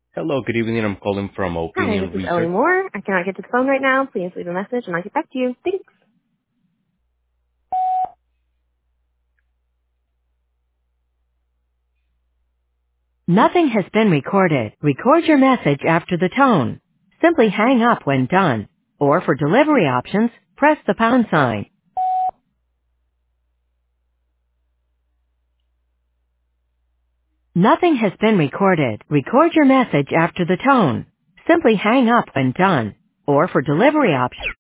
Hello, good evening. I'm calling from Hi, this Opinion is Ellie Research. Moore. I cannot get to the phone right now. Please leave a message and I'll get back to you. Thanks. Nothing has been recorded. Record your message after the tone. Simply hang up when done. Or for delivery options, press the pound sign. Nothing has been recorded. Record your message after the tone. Simply hang up when done. Or for delivery options,